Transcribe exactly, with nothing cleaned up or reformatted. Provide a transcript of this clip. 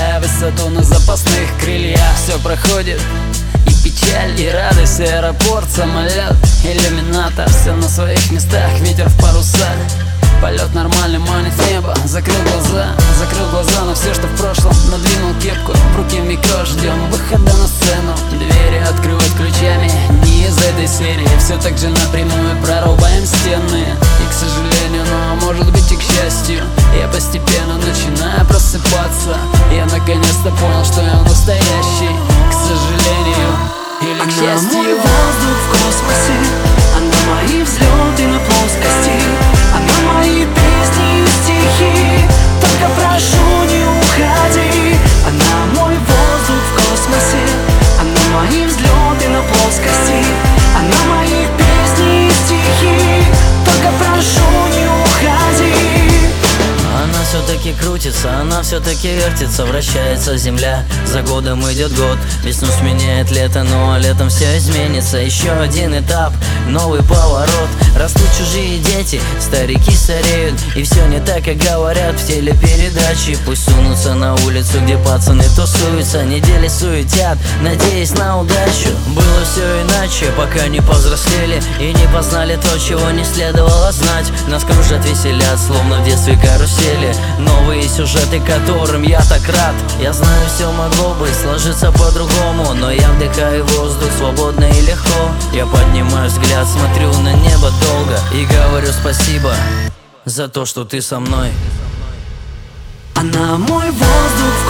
набирая высоту на запасных крыльях. Все проходит, и печаль, и радость, и аэропорт, самолет, иллюминатор, все на своих местах, ветер в парусах. Полет нормальный, манит небо, закрыл глаза, закрыл глаза на все, что в прошлом. Надвинул кепку, в руки микро, ждем выхода на сцену. Двери открывать ключами, не из этой серии. Все так же напрямую прорубаем стены. И к сожалению, но может быть и к счастью, я постепенно начинаю просыпаться. Я наконец-то понял, что я настоящий. К сожалению или к счастью. Она мой воздух в космосе, она мои взлеты на плоскости, она мои песни и стихи. Только прошу, не уходи. Она мой воздух в космосе, она мои взлеты на плоскости, она мои песни и стихи. Только прошу, не уходи. Она все-таки крутится, она все-таки вертится, вращается земля. За годом идет год, весну сменяет лето, но летом все изменится. Еще один этап, новый поворот. Растут чужие дети, старики стареют, и все не так, как говорят в телепередаче. Пусть сунутся на улицу, где пацаны тусуются, недели суетят, надеясь на удачу. Было все иначе, пока не повзрослели и не познали то, чего не следовало знать. Нас кружат, веселят, словно в детстве карусели. Новые сюжеты, которым я так рад. Я знаю, все могло бы сложиться по-другому, но я вдыхаю воздух свободно и легко. Я поднимаю взгляд, смотрю на небо долго и говорю спасибо за то, что ты со мной. Она мой воздух